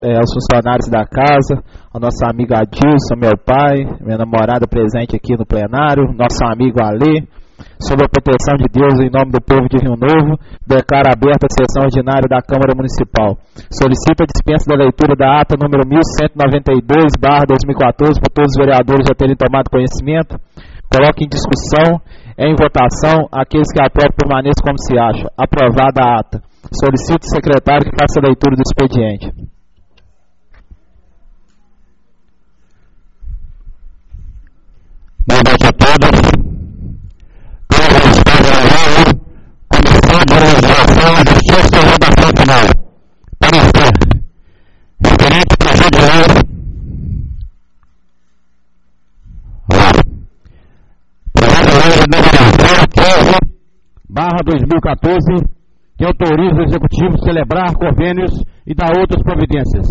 aos funcionários da casa, ao nosso amigo Adilson, meu pai, minha namorada presente aqui no plenário, nosso amigo Alê, sob a proteção de Deus, em nome do povo de Rio Novo, declaro aberta a sessão ordinária da Câmara Municipal. Solicito a dispensa da leitura da ata número 1192/2014, por todos os vereadores já terem tomado conhecimento. Coloque em discussão, em votação, aqueles que aprovam permaneçam como se acha. Aprovada a ata. Solicito ao secretário que faça a leitura do expediente. Boa noite a todos. Comissão de Legislação, Justiça e Redação Final. Parecer. Referente ao projeto de lei. Projeto de lei número 015/2014, que autoriza o Executivo a celebrar convênios e dar outras providências.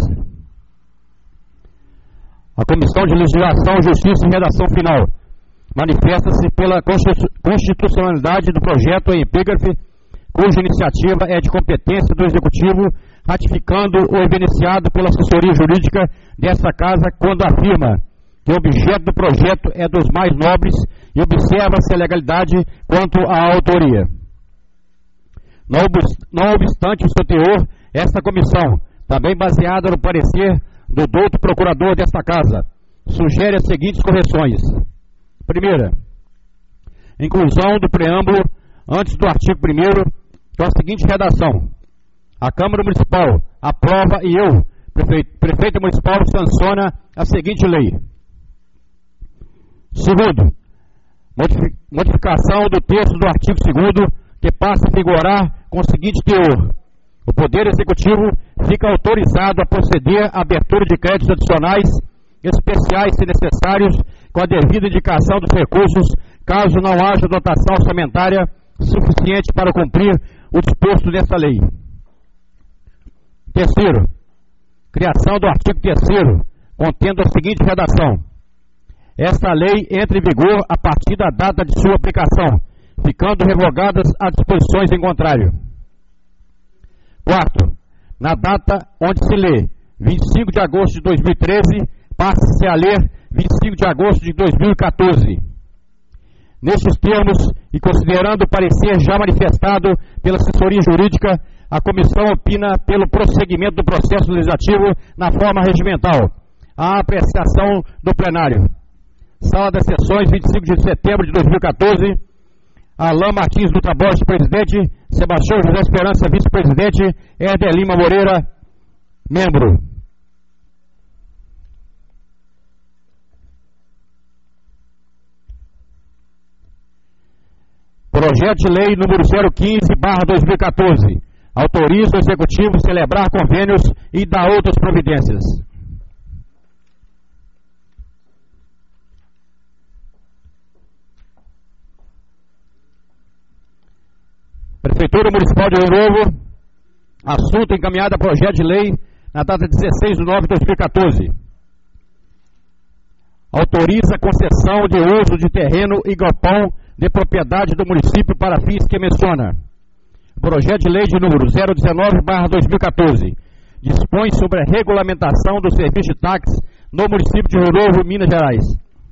A Comissão de Legislação, Justiça e Redação Final manifesta-se pela constitucionalidade do projeto em epígrafe, cuja iniciativa é de competência do Executivo, ratificando o evidenciado pela assessoria jurídica desta Casa quando afirma que o objeto do projeto é dos mais nobres e observa-se a legalidade quanto à autoria. Não obstante o seu teor, esta comissão, também baseada no parecer do douto procurador desta Casa, sugere as seguintes correções. Primeira, inclusão do preâmbulo antes do artigo 1º, com a seguinte redação: a Câmara Municipal aprova e eu, Prefeito Municipal, sanciona a seguinte lei. Segundo, modificação do texto do artigo 2º, que passa a vigorar com o seguinte teor: o Poder Executivo fica autorizado a proceder à abertura de créditos adicionais, especiais se necessários, com a devida indicação dos recursos, caso não haja dotação orçamentária suficiente para cumprir o disposto nesta lei. Terceiro, criação do artigo 3º, contendo a seguinte redação: esta lei entra em vigor a partir da data de sua aplicação, ficando revogadas as disposições em contrário. Quarto, na data onde se lê 25 de agosto de 2013, passa-se a ler 25 de agosto de 2014. Nestes termos, e considerando o parecer já manifestado pela assessoria jurídica, a comissão opina pelo prosseguimento do processo legislativo na forma regimental. A apreciação do plenário. Sala das Sessões, 25 de setembro de 2014. Alain Martins Dutra Borges, presidente. Sebastião José Esperança, vice-presidente. Herder Lima Moreira, membro. Projeto de lei número 015/2014. Autoriza o Executivo a celebrar convênios e dar outras providências. Prefeitura Municipal de Rio Novo. Assunto encaminhado a projeto de lei na data 16 de nove de 2014. Autoriza a concessão de uso de terreno e galpão de propriedade do município para fins que menciona. Projeto de lei de número 019/2014. Dispõe sobre a regulamentação do serviço de táxi no município de Rio Novo, Minas Gerais.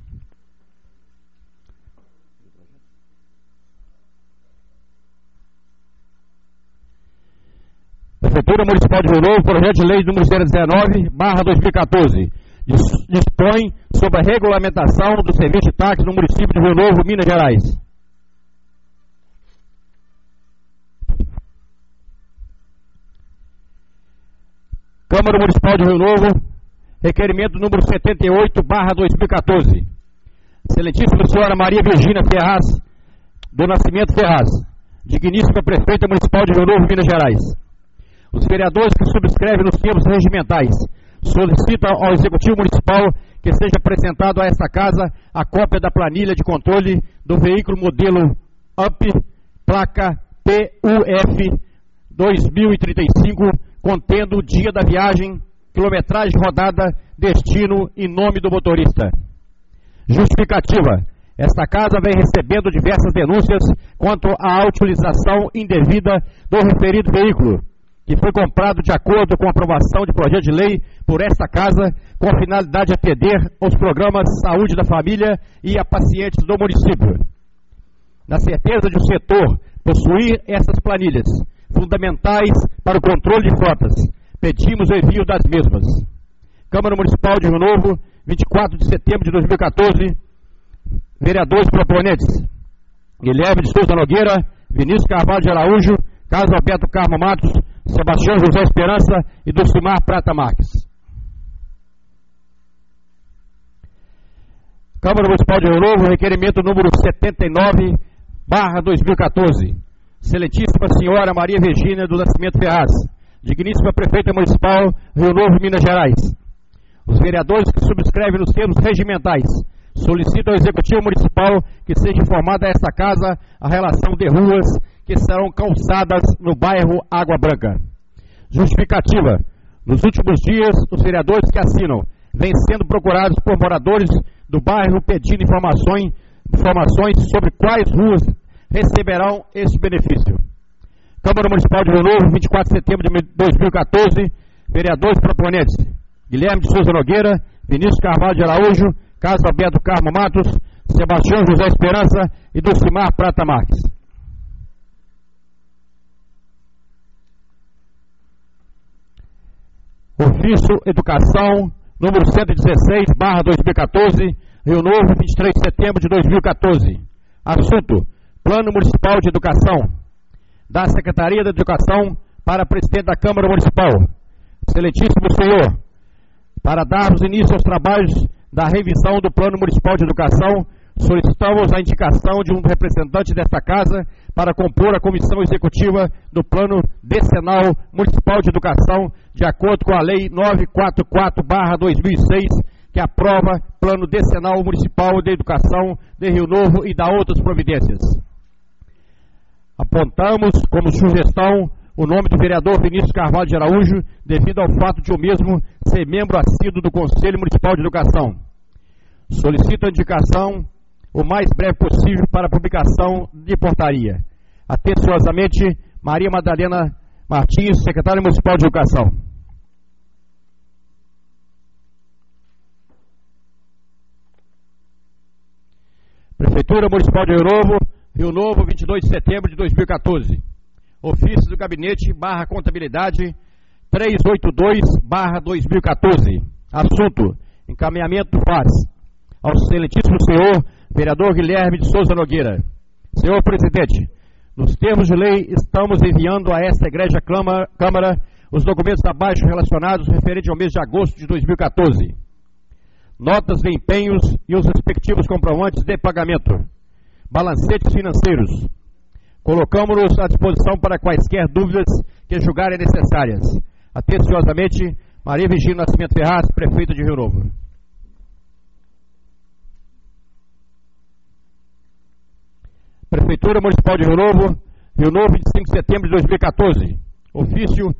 Prefeitura Municipal de Rio Novo, projeto de lei número 019/2014. Dispõe sobre a regulamentação do serviço de táxi no município de Rio Novo, Minas Gerais. Câmara Municipal de Rio Novo, requerimento número 78/2014. Excelentíssima senhora Maria Virgínia Ferraz, do Nascimento Ferraz, digníssima prefeita municipal de Rio Novo, Minas Gerais. Os vereadores que subscrevem nos termos regimentais solicitam ao Executivo Municipal que seja apresentado a esta Casa a cópia da planilha de controle do veículo modelo UP, placa PUF 2035, contendo o dia da viagem, quilometragem rodada, destino e nome do motorista. Justificativa: esta Casa vem recebendo diversas denúncias quanto à utilização indevida do referido veículo, que foi comprado de acordo com a aprovação de projeto de lei por esta Casa, com a finalidade de atender aos programas de saúde da família e a pacientes do município. Na certeza de o setor possuir essas planilhas, fundamentais para o controle de frotas, pedimos o envio das mesmas. Câmara Municipal de Rio Novo, 24 de setembro de 2014, vereadores proponentes: Guilherme de Souza Nogueira, Vinícius Carvalho de Araújo, Carlos Alberto Carmo Matos, Sebastião José Esperança e Dulcimar Prata Marques. Câmara Municipal de Rio Novo, requerimento número 79/2014. Excelentíssima Senhora Maria Virgínia do Nascimento Ferraz, digníssima Prefeita Municipal, Rio Novo, Minas Gerais. Os vereadores que subscrevem nos termos regimentais solicitam ao Executivo Municipal que seja informada a esta Casa a relação de ruas que serão calçadas no bairro Água Branca. Justificativa: nos últimos dias, os vereadores que assinam vêm sendo procurados por moradores do bairro pedindo informações sobre quais ruas receberão este benefício. Câmara Municipal de Rio Novo, 24 de setembro de 2014, vereadores proponentes: Guilherme de Souza Nogueira, Vinícius Carvalho de Araújo, Carlos Alberto Carmo Matos, Sebastião José Esperança e Dulcimar Prata Marques. Ofício Educação, número 116/2014, Rio Novo, 23 de setembro de 2014. Assunto: Plano Municipal de Educação. Da Secretaria da Educação para Presidente da Câmara Municipal. Excelentíssimo Senhor, para darmos início aos trabalhos da revisão do Plano Municipal de Educação, solicitamos a indicação de um representante desta Casa para compor a Comissão Executiva do Plano Decenal Municipal de Educação, de acordo com a Lei 944/2006, que aprova Plano Decenal Municipal de Educação de Rio Novo e dá outras providências. Apontamos como sugestão o nome do vereador Vinícius Carvalho de Araújo, devido ao fato de o mesmo ser membro assíduo do Conselho Municipal de Educação. Solicito a indicação o mais breve possível para a publicação de portaria. Atenciosamente, Maria Madalena Martins, secretária municipal de Educação. Prefeitura Municipal de Rio Novo, 22 de setembro de 2014. Ofício do Gabinete / Contabilidade 382/2014. Assunto: encaminhamento do FAS. Ao excelentíssimo senhor vereador Guilherme de Souza Nogueira. Senhor presidente, nos termos de lei, estamos enviando a esta egrégia Câmara os documentos abaixo relacionados referente ao mês de agosto de 2014. Notas de empenhos e os respectivos comprovantes de pagamento. Balancetes financeiros. Colocamos-nos à disposição para quaisquer dúvidas que julgarem necessárias. Atenciosamente, Maria Virgínia Nascimento Ferraz, prefeita de Rio Novo. Prefeitura Municipal de Rio Novo, 25 de setembro de 2014. Ofício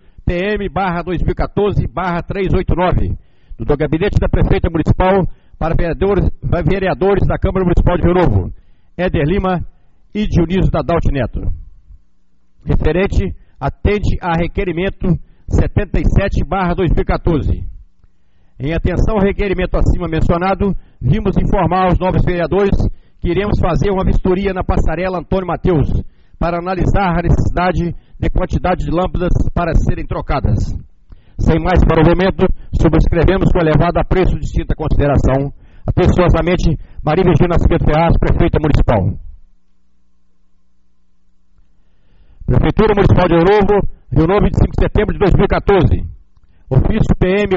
PM/2014/389, do Gabinete da Prefeita Municipal para vereadores da Câmara Municipal de Rio Novo, Éder Lima e Dionísio Dadalti Neto. Referente atende a requerimento 77/2014. Em atenção ao requerimento acima mencionado, vimos informar aos novos vereadores que iremos fazer uma vistoria na passarela Antônio Mateus para analisar a necessidade de quantidade de lâmpadas para serem trocadas. Sem mais para o momento, subscrevemos com elevado apreço de distinta consideração. Atenciosamente, Maria Virgínia Nascimento Ferraz, prefeita municipal. Prefeitura Municipal de Rio Novo, 25 de setembro de 2014. Ofício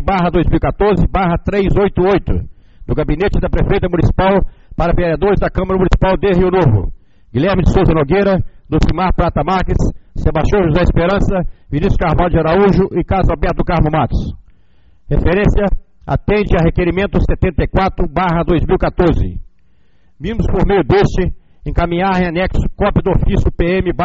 PM/2014/388, do Gabinete da Prefeita Municipal para vereadores da Câmara Municipal de Rio Novo, Guilherme de Souza Nogueira, Dulcimar Prata Marques, Sebastião José Esperança, Vinícius Carvalho de Araújo e Carlos Alberto Carmo Matos. Referência atende a requerimento 74/2014. Vimos por meio deste encaminhar em anexo cópia do ofício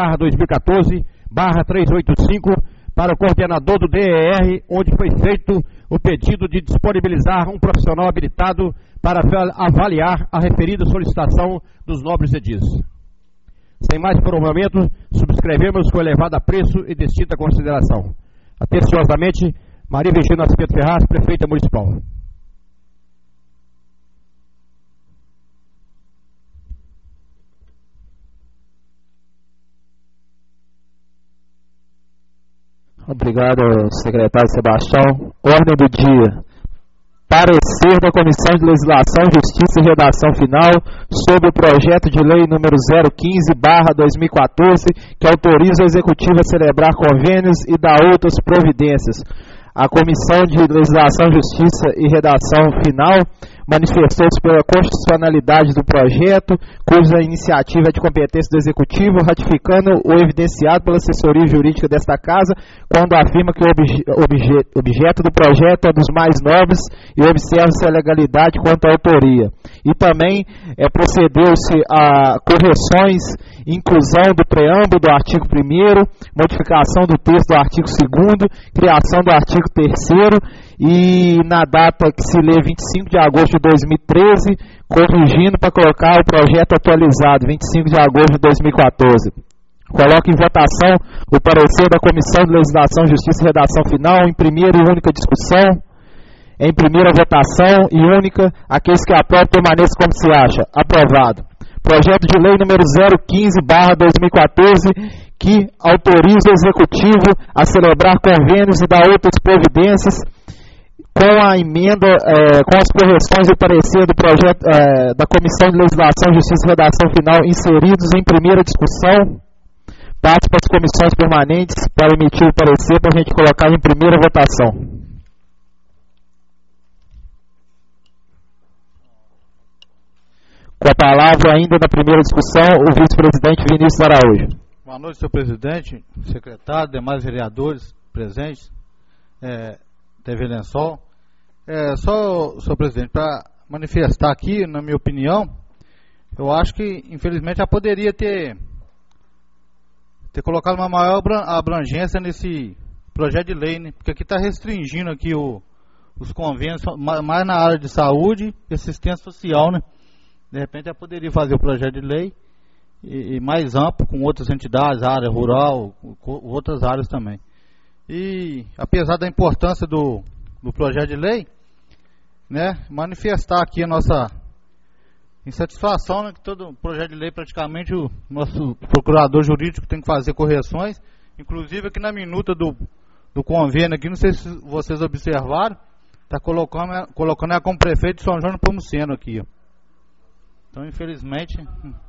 PM/2014/385 para o coordenador do DER, onde foi feito o pedido de disponibilizar um profissional habilitado para avaliar a referida solicitação dos nobres edis. Sem mais prolongamento, subscrevemos com elevado apreço e distinta consideração. Atenciosamente, Maria Virgínia Nascimento Ferraz, prefeita municipal. Obrigado, secretário Sebastião. Ordem do dia. Parecer da Comissão de Legislação, Justiça e Redação Final sobre o projeto de lei número 015/2014, que autoriza o Executivo a celebrar convênios e dar outras providências. A Comissão de Legislação, Justiça e Redação Final manifestou-se pela constitucionalidade do projeto, cuja iniciativa é de competência do Executivo, ratificando o evidenciado pela assessoria jurídica desta Casa, quando afirma que o objeto do projeto é dos mais nobres e observa-se a legalidade quanto à autoria. E também procedeu-se a correções, inclusão do preâmbulo do artigo 1º, modificação do texto do artigo 2º, criação do artigo 3º, e na data que se lê 25 de agosto de 2013, corrigindo para colocar o projeto atualizado, 25 de agosto de 2014. Coloco em votação o parecer da Comissão de Legislação, Justiça e Redação Final, em primeira e única discussão, em primeira votação e única. Aqueles que aprovam permaneçam como se acha. Aprovado. Projeto de lei número 015/2014, que autoriza o Executivo a celebrar convênios e dar outras providências, com a emenda, com as correções e parecer do projeto da Comissão de Legislação, Justiça e Redação Final inseridos em primeira discussão, parte para as comissões permanentes para emitir o parecer para a gente colocar em primeira votação. Com a palavra ainda na primeira discussão, o vice-presidente Vinícius Araújo. Boa noite, senhor presidente, secretário, demais vereadores presentes, TV Lençol. Só, senhor presidente, para manifestar aqui, na minha opinião, eu acho que, infelizmente, já poderia ter colocado uma maior abrangência nesse projeto de lei, né? Porque aqui está restringindo aqui os convênios mais na área de saúde e assistência social, né? De repente, já poderia fazer o projeto de lei e mais amplo, com outras entidades, área rural, outras áreas também. E, apesar da importância do projeto de lei, né, manifestar aqui a nossa insatisfação, né, que todo projeto de lei, praticamente, o nosso procurador jurídico tem que fazer correções, inclusive aqui na minuta do convênio, aqui, não sei se vocês observaram, está colocando ela como prefeito de São João do Nepomuceno aqui, ó. Então, infelizmente,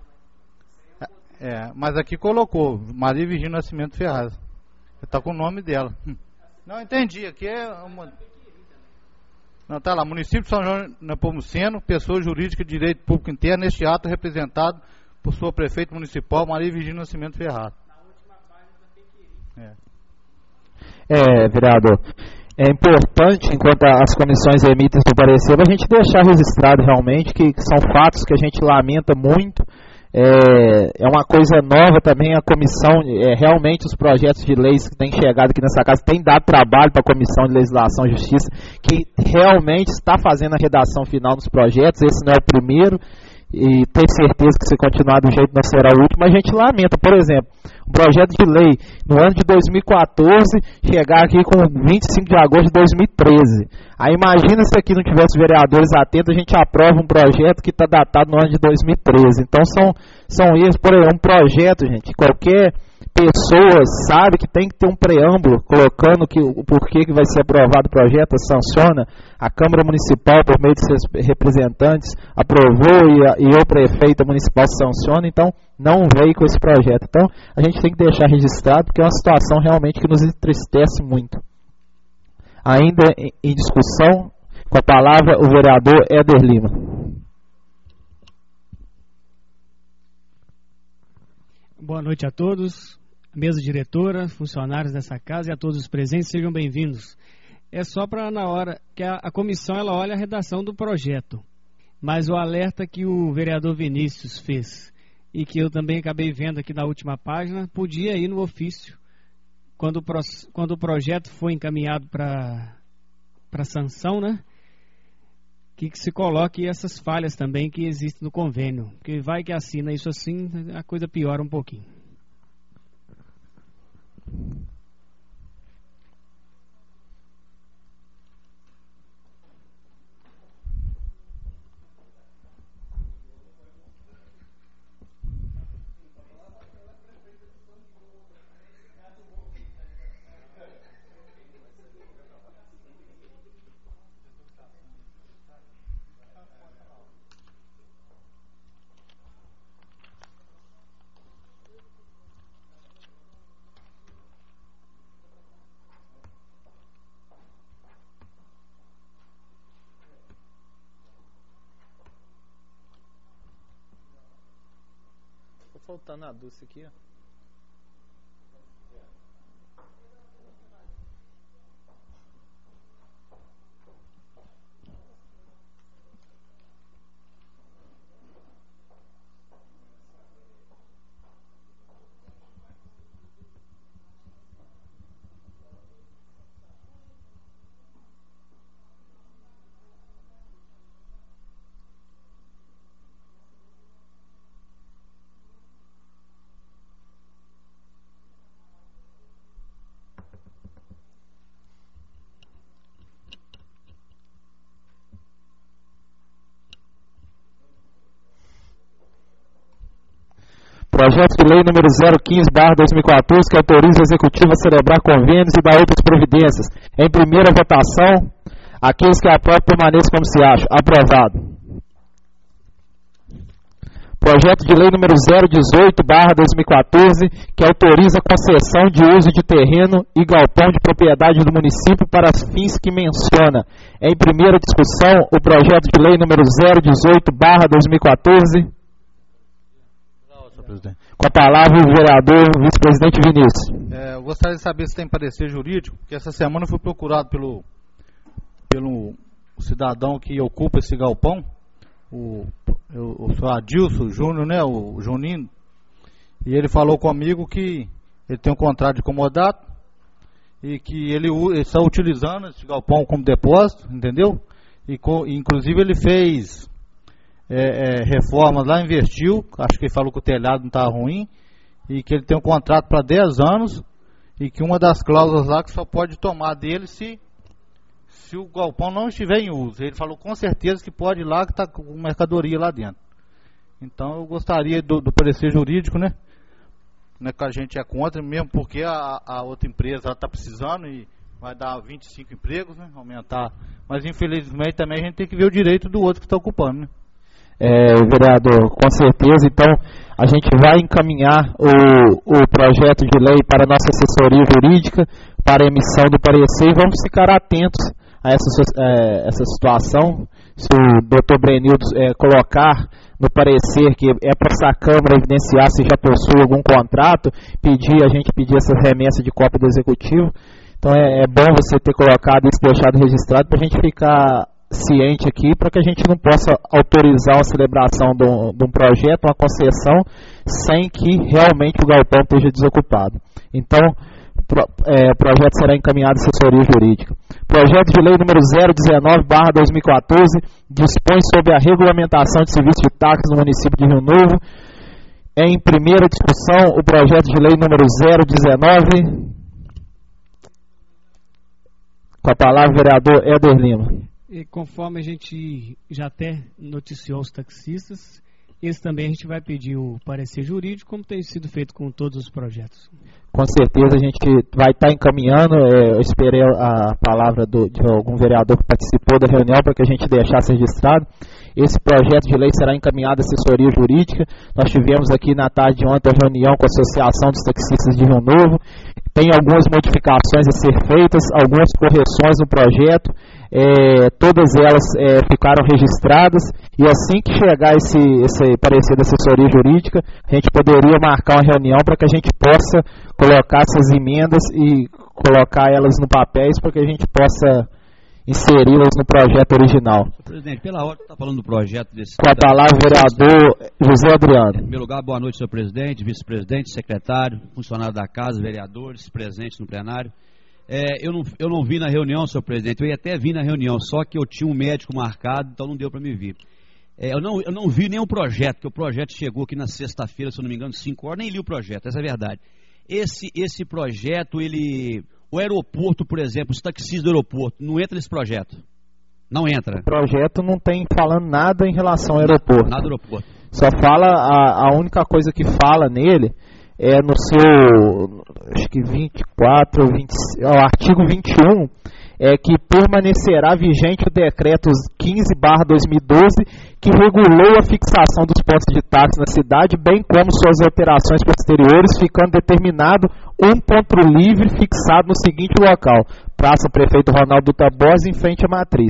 mas aqui colocou Maria Virgínia Nascimento Ferraz, está com o nome dela. Não, entendi, aqui é uma... Não, tá lá, município de São João do Nepomuceno, pessoa jurídica de direito público interno, neste ato representado por sua prefeita municipal, Maria Virgínia Nascimento Ferraz. Na última página tem que vereador, é importante, enquanto as comissões emitem o parecer, a gente deixar registrado realmente que são fatos que a gente lamenta muito. É uma coisa nova também a comissão, realmente os projetos de leis que têm chegado aqui nessa casa têm dado trabalho para a Comissão de Legislação e Justiça, que realmente está fazendo a redação final dos projetos. Esse não é o primeiro, e tenho certeza que se continuar do jeito não será o último. A gente lamenta, por exemplo, um projeto de lei no ano de 2014 chegar aqui com 25 de agosto de 2013. Aí imagina se aqui não tivesse vereadores atentos, a gente aprova um projeto que está datado no ano de 2013. Então são erros. Por exemplo, um projeto, gente, qualquer pessoa sabe que tem que ter um preâmbulo colocando o porquê que vai ser aprovado o projeto, sanciona, a Câmara Municipal, por meio de seus representantes, aprovou e o prefeito municipal sanciona, então não veio com esse projeto. Então a gente tem que deixar registrado, porque é uma situação realmente que nos entristece muito. Ainda em discussão, com a palavra o vereador Éder Lima. Boa noite a todos, mesa diretora, funcionários dessa casa e a todos os presentes, sejam bem-vindos. É só para na hora que a comissão ela olha a redação do projeto, mas o alerta que o vereador Vinícius fez e que eu também acabei vendo aqui na última página, podia ir no ofício, quando o projeto foi encaminhado para sanção, né? Que se coloque essas falhas também que existem no convênio, porque vai que assina isso assim, a coisa piora um pouquinho. faltando a Dulce aqui, ó. Projeto de lei número 015/2014, que autoriza o Executivo a celebrar convênios e dar outras providências. Em primeira votação, aqueles que aprovam permaneçam como se acham. Aprovado. Projeto de lei número 018/2014, que autoriza a concessão de uso de terreno e galpão de propriedade do município para fins que menciona. Em primeira discussão, o projeto de lei número 018/2014. Com a palavra o vereador vice-presidente Vinícius. Eu gostaria de saber se tem parecer jurídico, porque essa semana eu fui procurado pelo cidadão que ocupa esse galpão, o senhor Adilson Júnior, né, o Juninho, e ele falou comigo que ele tem um contrato de comodato e que ele está utilizando esse galpão como depósito, entendeu? Inclusive ele fez reformas lá, investiu, acho que ele falou que o telhado não estava ruim, e que ele tem um contrato para 10 anos, e que uma das cláusulas lá que só pode tomar dele se o galpão não estiver em uso. Ele falou com certeza que pode ir lá, que está com mercadoria lá dentro. Então eu gostaria do parecer jurídico, né? Não é que a gente é contra, mesmo porque a outra empresa está precisando e vai dar 25 empregos, né? Aumentar. Mas infelizmente também a gente tem que ver o direito do outro que está ocupando, né? Vereador, com certeza. Então a gente vai encaminhar o projeto de lei para a nossa assessoria jurídica para a emissão do parecer, e vamos ficar atentos a essa situação. Se o doutor Brenildo colocar no parecer que é para essa Câmara evidenciar se já possui algum contrato, a gente pedir essa remessa de cópia do Executivo. Então é bom você ter colocado isso, deixado registrado, para a gente ficar ciente aqui, para que a gente não possa autorizar a celebração de um projeto, uma concessão, sem que realmente o galpão esteja desocupado. Então, o projeto será encaminhado à assessoria jurídica. Projeto de lei número 019/2014 dispõe sobre a regulamentação de serviço de táxi no município de Rio Novo. Em primeira discussão, o projeto de lei número 019. Com a palavra o vereador Éder Lima. E conforme a gente já até noticiou os taxistas, esse também a gente vai pedir o parecer jurídico, como tem sido feito com todos os projetos. Com certeza a gente vai estar encaminhando. Eu esperei a palavra de algum vereador que participou da reunião para que a gente deixasse registrado. Esse projeto de lei será encaminhado à assessoria jurídica. Nós tivemos aqui na tarde de ontem a reunião com a Associação dos Taxistas de Rio Novo. Tem algumas modificações a ser feitas, algumas correções no projeto. Todas elas ficaram registradas, e assim que chegar esse parecer da assessoria jurídica, a gente poderia marcar uma reunião para que a gente possa colocar essas emendas e colocar elas no papéis para que a gente possa inseri-las no projeto original. Senhor presidente, pela hora que está falando do projeto desse... Com a palavra o vereador José Adriano. Em primeiro lugar, boa noite, senhor presidente, vice-presidente, secretário, funcionário da casa, vereadores presentes no plenário. Eu não vi na reunião, senhor presidente, eu ia até vir na reunião, só que eu tinha um médico marcado, então não deu para me vir. Eu não vi nem o projeto, porque o projeto chegou aqui na sexta-feira, se eu não me engano, 5 horas, nem li o projeto, essa é a verdade. Esse projeto, o aeroporto, por exemplo, os taxistas do aeroporto, não entra nesse projeto? Não entra. O projeto não tem falando nada em relação ao aeroporto. Nada do aeroporto. Só fala, a única coisa que fala nele é no seu, acho que 24, o artigo 21, que permanecerá vigente o decreto 15/2012, que regulou a fixação dos pontos de táxi na cidade, bem como suas alterações posteriores, ficando determinado um ponto livre fixado no seguinte local: Praça Prefeito Ronaldo Tabosa, em frente à Matriz.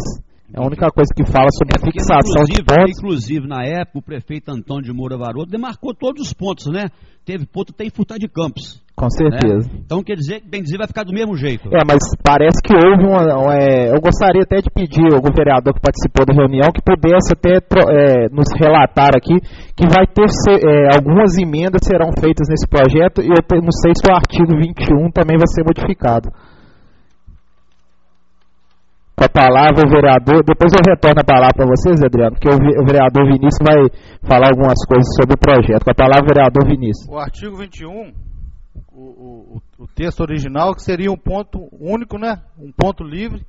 É a única coisa que fala sobre a fixação de pontos. Inclusive, na época, o prefeito Antônio de Moura Varoto demarcou todos os pontos, né? Teve ponto até em Furtado de Campos. Com certeza. Né? Então, quer dizer, bem dizer, vai ficar do mesmo jeito. Mas parece que houve eu gostaria até de pedir ao vereador que participou da reunião que pudesse até nos relatar aqui que vai ter algumas emendas serão feitas nesse projeto e eu não sei se o artigo 21 também vai ser modificado. Com a palavra o vereador, depois eu retorno a palavra para vocês, Adriano, porque o vereador Vinícius vai falar algumas coisas sobre o projeto. Com a palavra, vereador Vinícius. O artigo 21, o texto original, que seria um ponto único, né? Um ponto livre.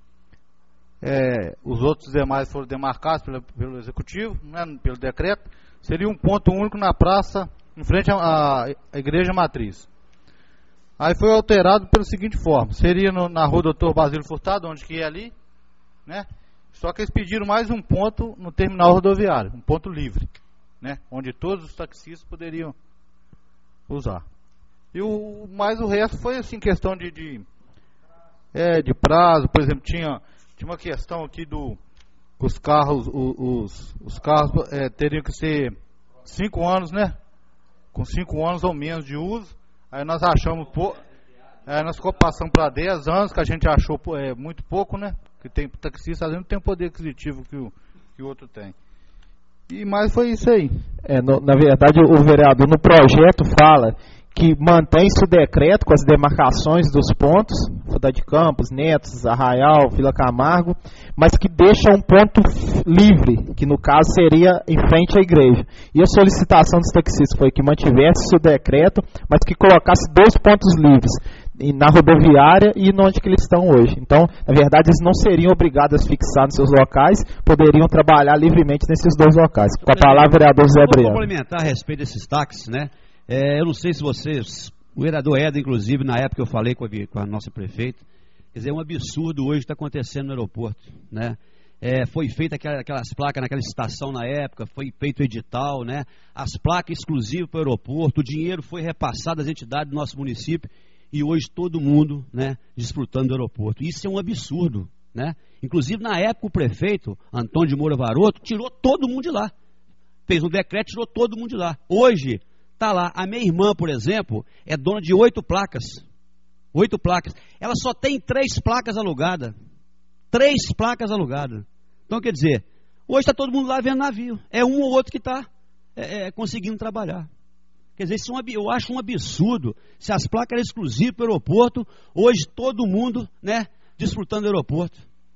Os outros demais foram demarcados pelo Executivo, né? Pelo decreto. Seria um ponto único na praça, em frente à Igreja Matriz. Aí foi alterado pela seguinte forma: seria na rua Doutor Basílio Furtado, onde que é ali, né? Só que eles pediram mais um ponto no terminal rodoviário, um ponto livre, né? Onde todos os taxistas poderiam usar. E o resto foi assim, questão de prazo. Por exemplo, tinha uma questão aqui os carros, os carros teriam que ser 5 anos, né? Com 5 anos ou menos de uso. Aí nós achamos nós passamos para 10 anos, que a gente achou muito pouco, né? Que tem taxista, às vezes não tem o poder aquisitivo que o outro tem. Mas foi isso aí. Na verdade, o vereador no projeto fala que mantém-se o decreto com as demarcações dos pontos, Furtado de Campos, Netos, Arraial, Vila Camargo, mas que deixa um ponto livre, que no caso seria em frente à igreja. E a solicitação dos taxistas foi que mantivesse o decreto, mas que colocasse 2 pontos livres, na rodoviária e onde que eles estão hoje. Então, na verdade, eles não seriam obrigados a fixar nos seus locais, poderiam trabalhar livremente nesses 2 locais. Com a palavra, vereador Zé Adriano. Vou complementar a respeito desses táxis, né? Eu não sei se vocês, o vereador Eda, inclusive, na época eu falei com a nossa prefeita, quer dizer, é um absurdo hoje está acontecendo no aeroporto, né? Foi feita aquelas placas naquela estação na época, foi feito o edital, né? As placas exclusivas para o aeroporto, o dinheiro foi repassado às entidades do nosso município e hoje todo mundo, né, desfrutando do aeroporto. Isso é um absurdo, né? Inclusive, na época, o prefeito, Antônio de Moura Varoto, tirou todo mundo de lá. Fez um decreto, tirou todo mundo de lá. Hoje, está lá. A minha irmã, por exemplo, é dona de 8 placas. 8 placas. Ela só tem 3 placas alugadas. 3 placas alugadas. Então, quer dizer, hoje está todo mundo lá vendo navio. É um ou outro que está conseguindo trabalhar. Quer dizer, eu acho um absurdo. Se as placas eram exclusivas para o aeroporto, hoje todo mundo, né, desfrutando do aeroporto.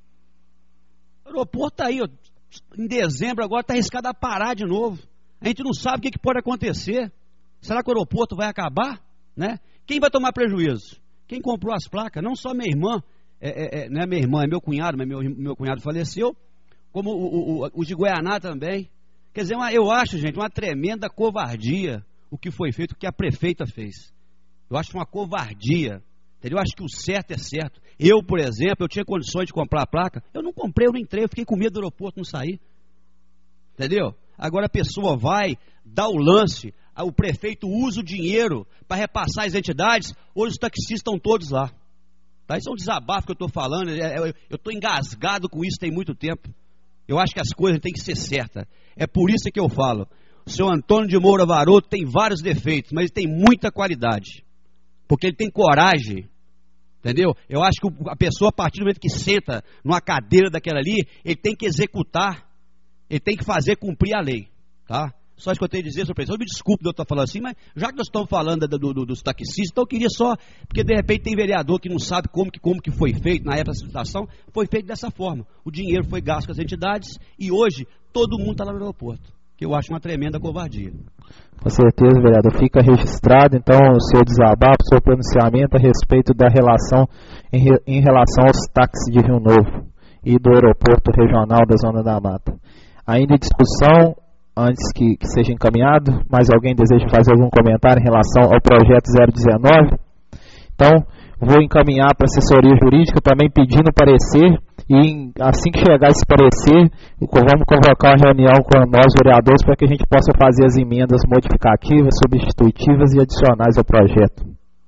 O aeroporto está aí, ó, em dezembro agora está arriscado a parar de novo. A gente não sabe o que pode acontecer. Será que o aeroporto vai acabar? Né? Quem vai tomar prejuízo? Quem comprou as placas? Não só minha irmã, não é minha irmã, é meu cunhado, mas meu cunhado faleceu, como o de Goianá também. Quer dizer, eu acho, gente, uma tremenda covardia o que foi feito, o que a prefeita fez. Eu acho uma covardia. Entendeu? Eu acho que o certo é certo. Eu, por exemplo, eu tinha condições de comprar a placa, eu não comprei, eu não entrei, eu fiquei com medo do aeroporto não sair. Entendeu? Agora a pessoa vai, dá o lance, o prefeito usa o dinheiro para repassar as entidades, hoje os taxistas estão todos lá. Tá? Isso é um desabafo que eu estou falando, eu estou engasgado com isso tem muito tempo. Eu acho que as coisas têm que ser certas. É por isso que eu falo, o senhor Antônio de Moura Varoto tem vários defeitos, mas ele tem muita qualidade. Porque ele tem coragem, entendeu? Eu acho que a pessoa, a partir do momento que senta numa cadeira daquela ali, ele tem que executar, ele tem que fazer cumprir a lei, tá? Só isso que eu tenho a dizer, senhor presidente. Me desculpe de eu estar falando assim, mas já que nós estamos falando dos taxistas, então eu queria só, porque de repente tem vereador que não sabe como que foi feito na época da situação, foi feito dessa forma. O dinheiro foi gasto com as entidades e hoje todo mundo está lá no aeroporto, que eu acho uma tremenda covardia. Com certeza, vereador. Fica registrado, então, o seu desabafo, o seu pronunciamento a respeito da relação, em relação aos táxis de Rio Novo e do aeroporto regional da Zona da Mata. Ainda em discussão, antes que seja encaminhado, mais alguém deseja fazer algum comentário em relação ao projeto 019? Então, vou encaminhar para a assessoria jurídica também pedindo parecer, e assim que chegar esse parecer, vamos convocar uma reunião com nós vereadores para que a gente possa fazer as emendas modificativas, substitutivas e adicionais ao projeto.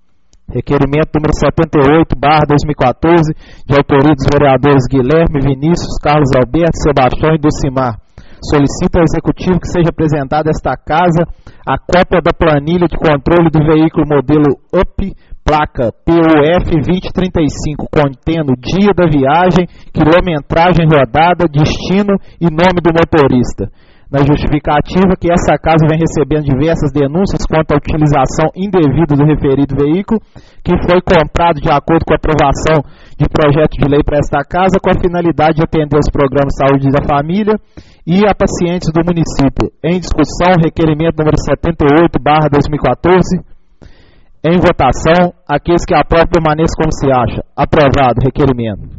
Requerimento número 78/2014, de autoria dos vereadores Guilherme, Vinícius, Carlos Alberto, Sebastião e Dulcimar. Solicita ao Executivo que seja apresentada a esta Casa a cópia da planilha de controle do veículo modelo UP, placa PUF 2035, contendo dia da viagem, quilometragem rodada, destino e nome do motorista. Na justificativa que essa Casa vem recebendo diversas denúncias quanto à utilização indevida do referido veículo, que foi comprado de acordo com a aprovação de projeto de lei para esta Casa, com a finalidade de atender os programas de saúde da família e a pacientes do município. Em discussão, requerimento número 78/2014. Em votação, aqueles que aprovam permaneçam como se acha. Aprovado, requerimento.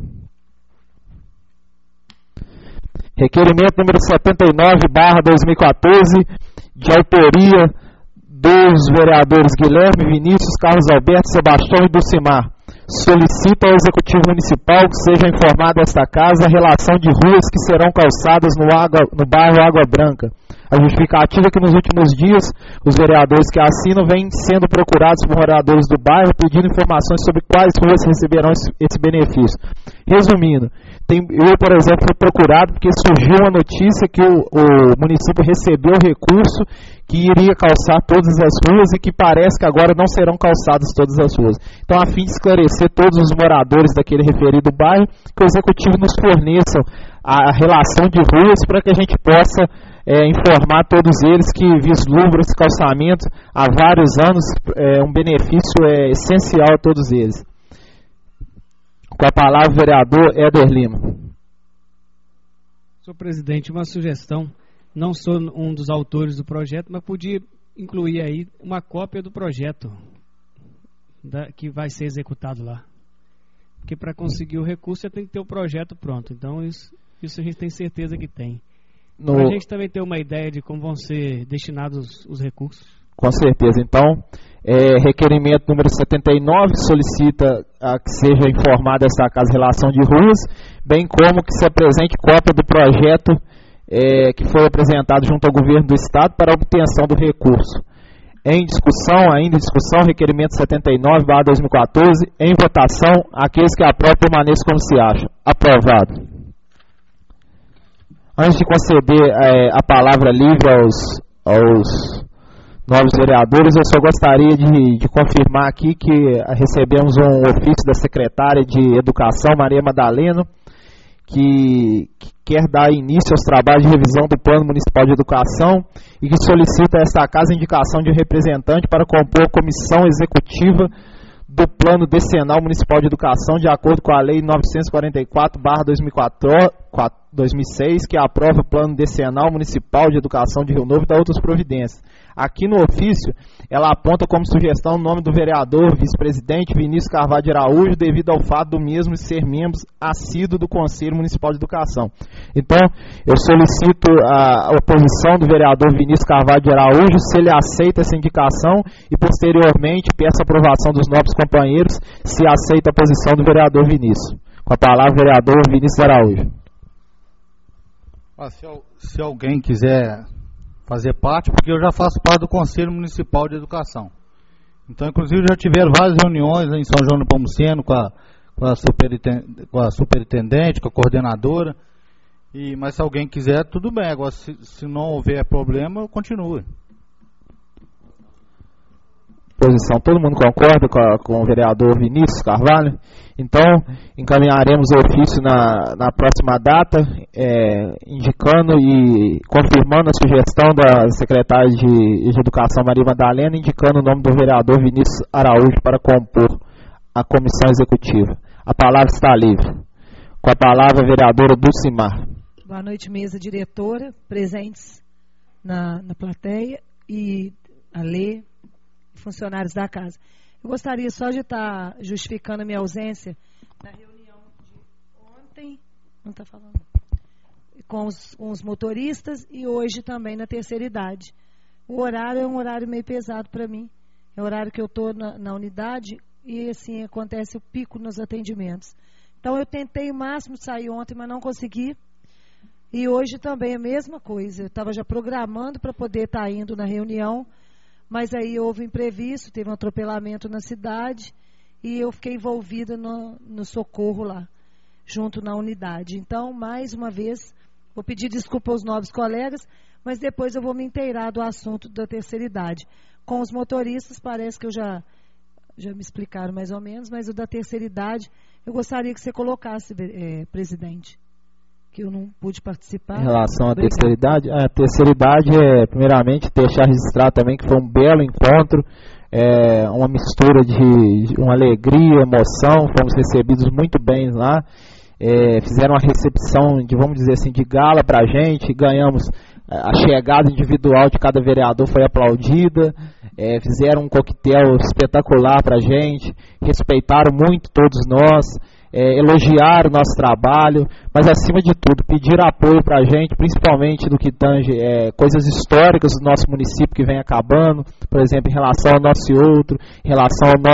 Requerimento número 79/2014, de autoria dos vereadores Guilherme, Vinícius, Carlos Alberto, Sebastião e Dulcimar. Solicita ao Executivo Municipal que seja informada esta Casa a relação de ruas que serão calçadas no bairro Água Branca. A justificativa é que nos últimos dias os vereadores que assinam vêm sendo procurados por moradores do bairro pedindo informações sobre quais ruas receberão esse benefício. Resumindo, eu, por exemplo, fui procurado porque surgiu uma notícia que o município recebeu recurso que iria calçar todas as ruas e que parece que agora não serão calçadas todas as ruas. Então, a fim de esclarecer todos os moradores daquele referido bairro, que o Executivo nos forneça a relação de ruas para que a gente possa informar todos eles que vislumbram esse calçamento há vários anos, um benefício essencial a todos eles. Com a palavra, o vereador Éder Lima. Senhor presidente, uma sugestão. Não sou um dos autores do projeto, mas podia incluir aí uma cópia do projeto que vai ser executado lá. Porque para conseguir o recurso você tem que ter o projeto pronto. Então isso a gente tem certeza que tem. Para a gente também ter uma ideia de como vão ser destinados os recursos. Com certeza. Então, requerimento número 79 solicita que seja informada esta Casa relação de ruas, bem como que se apresente cópia do projeto que foi apresentado junto ao Governo do Estado para a obtenção do recurso. Ainda em discussão, requerimento 79/2014, em votação, aqueles que aprovam permaneçam como se acham. Aprovado. Antes de conceder a palavra livre aos novos vereadores, eu só gostaria de confirmar aqui que recebemos um ofício da secretária de Educação, Maria Madalena, que quer dar início aos trabalhos de revisão do Plano Municipal de Educação e que solicita a esta Casa a indicação de um representante para compor a comissão executiva do Plano Decenal Municipal de Educação, de acordo com a Lei 944/2006, que aprova o Plano Decenal Municipal de Educação de Rio Novo e dá outras providências. Aqui no ofício, ela aponta como sugestão o nome do vereador, vice-presidente Vinícius Carvalho de Araújo, devido ao fato do mesmo ser membro assíduo do Conselho Municipal de Educação. Então, eu solicito a oposição do vereador Vinícius Carvalho de Araújo, se ele aceita essa indicação, e posteriormente peço a aprovação dos novos companheiros, se aceita a posição do vereador Vinícius. Com a palavra, o vereador Vinícius Araújo. Se alguém quiser fazer parte, porque eu já faço parte do Conselho Municipal de Educação. Então, inclusive, já tiveram várias reuniões em São João do Pomuceno com a superintendente, com a coordenadora. Mas se alguém quiser, tudo bem. Agora, se não houver problema, eu continuo. Posição, todo mundo concorda com o vereador Vinícius Carvalho? Então, encaminharemos o ofício na próxima data, indicando e confirmando a sugestão da secretária de Educação, Maria Madalena, indicando o nome do vereador Vinícius Araújo para compor a comissão executiva. A palavra está livre. Com a palavra, a vereadora Dulcimar. Boa noite, mesa diretora, presentes na plateia e a lei, funcionários da casa. Eu gostaria só de estar justificando a minha ausência na reunião de ontem, não está falando, com os motoristas e hoje também na terceira idade. O horário é um horário meio pesado para mim. É o horário que eu estou na unidade e assim acontece o pico nos atendimentos. Então eu tentei o máximo sair ontem, mas não consegui. E hoje também é a mesma coisa. Eu estava já programando para poder estar indo na reunião, mas aí houve um imprevisto, teve um atropelamento na cidade e eu fiquei envolvida no socorro lá, junto na unidade. Então, mais uma vez, vou pedir desculpa aos nobres colegas, mas depois eu vou me inteirar do assunto da terceira idade. Com os motoristas, parece que eu já me explicaram mais ou menos, mas o da terceira idade, eu gostaria que você colocasse, presidente, que eu não pude participar. Em relação à terceira idade, a terceira idade é, primeiramente, deixar registrado também que foi um belo encontro, uma mistura de uma alegria, emoção, fomos recebidos muito bem lá, fizeram uma recepção, vamos dizer assim, de gala para a gente, ganhamos a chegada individual de cada vereador, foi aplaudida, fizeram um coquetel espetacular para a gente, respeitaram muito todos nós, elogiaram o nosso trabalho, mas acima de tudo pediram apoio para a gente, principalmente no que tange coisas históricas do nosso município que vem acabando, por exemplo, em relação ao nosso outro, em relação ao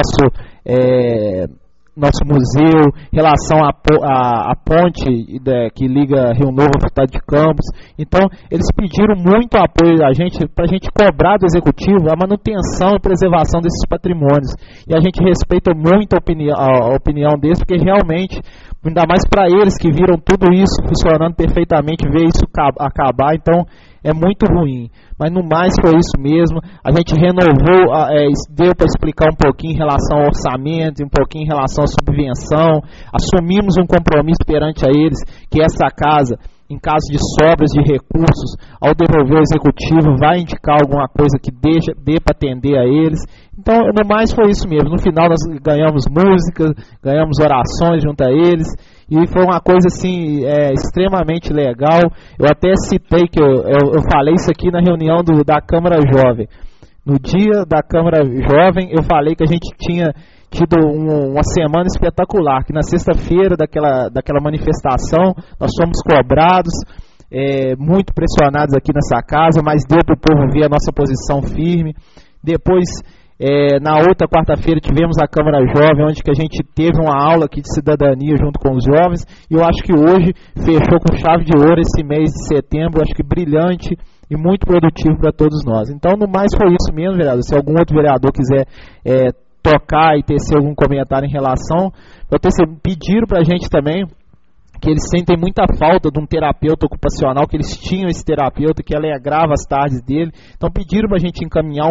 nosso museu, em relação à ponte que liga Rio Novo ao Hospital de Campos. Então, eles pediram muito apoio a gente, para a gente cobrar do Executivo a manutenção e preservação desses patrimônios. E a gente respeita muito a opinião deles, porque realmente, ainda mais para eles que viram tudo isso funcionando perfeitamente, ver isso acabar, então é muito ruim. Mas no mais foi isso mesmo. A gente renovou, deu para explicar um pouquinho em relação ao orçamento, um pouquinho em relação à subvenção. Assumimos um compromisso perante a eles que essa casa, em caso de sobras de recursos, ao devolver o Executivo, vai indicar alguma coisa que dê para atender a eles. Então, no mais foi isso mesmo. No final nós ganhamos música, ganhamos orações junto a eles, e foi uma coisa assim, extremamente legal. Eu até citei que eu falei isso aqui na reunião da Câmara Jovem. No dia da Câmara Jovem, eu falei que a gente tinha tido uma semana espetacular, que na sexta-feira daquela manifestação nós fomos cobrados, muito pressionados aqui nessa casa, mas deu para o povo ver a nossa posição firme. Depois, na outra quarta-feira, tivemos a Câmara Jovem, onde que a gente teve uma aula aqui de cidadania junto com os jovens, e eu acho que hoje fechou com chave de ouro esse mês de setembro, acho que brilhante e muito produtivo para todos nós. Então, no mais foi isso mesmo, vereador. Se algum outro vereador quiser tocar e tecer algum comentário em relação, pediram para a gente também que eles sentem muita falta de um terapeuta ocupacional, que eles tinham esse terapeuta que alegrava as tardes dele. Então pediram para a gente encaminhar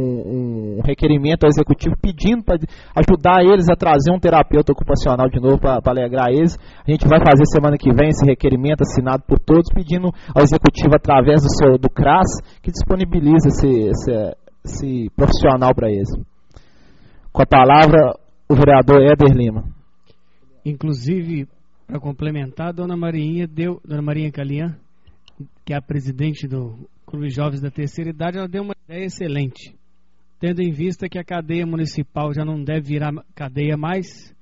um requerimento ao Executivo pedindo para ajudar eles a trazer um terapeuta ocupacional de novo para alegrar eles. A gente vai fazer semana que vem esse requerimento assinado por todos, pedindo ao Executivo, através do CRAS, que disponibiliza esse profissional para eles. Com a palavra, o vereador Éder Lima. Inclusive, para complementar, a Dona Marinha Calian, que é a presidente do Clube Jovens da Terceira Idade, ela deu uma ideia excelente, tendo em vista que a cadeia municipal já não deve virar cadeia mais,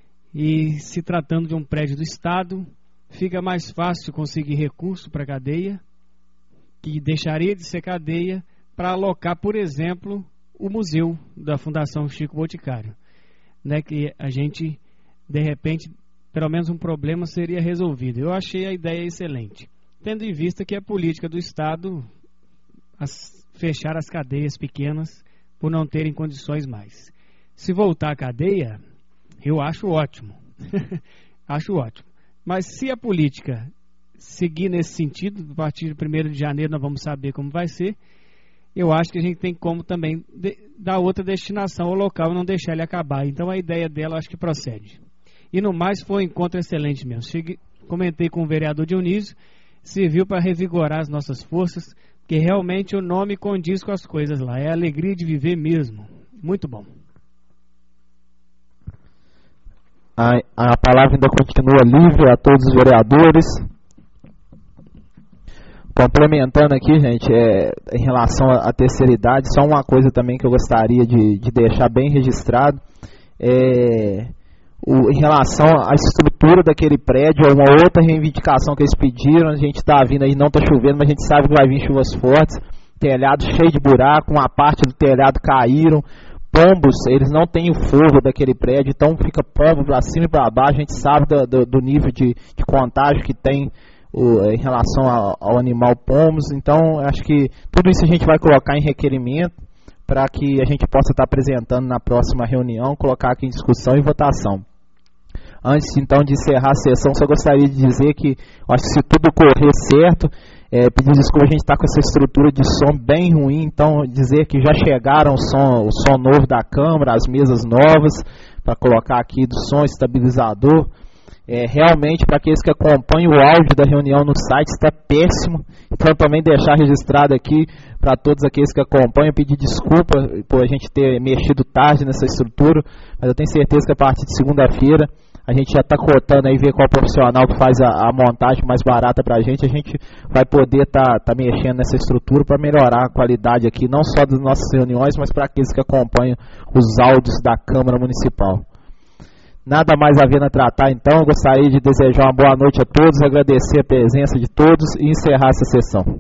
e se tratando de um prédio do Estado, fica mais fácil conseguir recurso para a cadeia, que deixaria de ser cadeia, para alocar, por exemplo, o museu da Fundação Chico Boticário, né, que a gente, de repente, pelo menos um problema seria resolvido. Eu achei a ideia excelente, tendo em vista que é política do Estado fechar as cadeias pequenas por não terem condições mais. Se voltar à cadeia, eu acho ótimo. Acho ótimo. Mas se a política seguir nesse sentido, a partir de 1º de janeiro nós vamos saber como vai ser, eu acho que a gente tem como também dar outra destinação ao local e não deixar ele acabar. Então a ideia dela acho que procede. E no mais foi um encontro excelente mesmo. Comentei com o vereador Dionísio, serviu para revigorar as nossas forças, porque realmente o nome condiz com as coisas lá. É a alegria de viver mesmo. Muito bom. A palavra ainda continua livre a todos os vereadores. Complementando aqui, gente, em relação à terceira idade, só uma coisa também que eu gostaria de deixar bem registrado. Em relação à estrutura daquele prédio, é uma outra reivindicação que eles pediram. A gente está vindo aí, não está chovendo, mas a gente sabe que vai vir chuvas fortes, telhado cheio de buraco, uma parte do telhado caíram, pombos, eles não têm o forro daquele prédio, então fica pombo para cima e para baixo. A gente sabe do nível de contágio que tem em relação ao animal pombos. Então acho que tudo isso a gente vai colocar em requerimento para que a gente possa estar apresentando na próxima reunião, colocar aqui em discussão e votação. Antes então de encerrar a sessão, só gostaria de dizer que acho que se tudo correr certo, pedir desculpa, a gente está com essa estrutura de som bem ruim, então dizer que já chegaram o som novo da Câmara, as mesas novas, para colocar aqui do som, estabilizador. Realmente, para aqueles que acompanham o áudio da reunião no site, está péssimo. Então, também deixar registrado aqui para todos aqueles que acompanham, pedir desculpa por a gente ter mexido tarde nessa estrutura, mas eu tenho certeza que a partir de segunda-feira a gente já está cotando aí, ver qual profissional que faz a montagem mais barata para a gente vai poder tá mexendo nessa estrutura para melhorar a qualidade aqui, não só das nossas reuniões, mas para aqueles que acompanham os áudios da Câmara Municipal. Nada mais havendo a tratar, então, eu gostaria de desejar uma boa noite a todos, agradecer a presença de todos e encerrar essa sessão.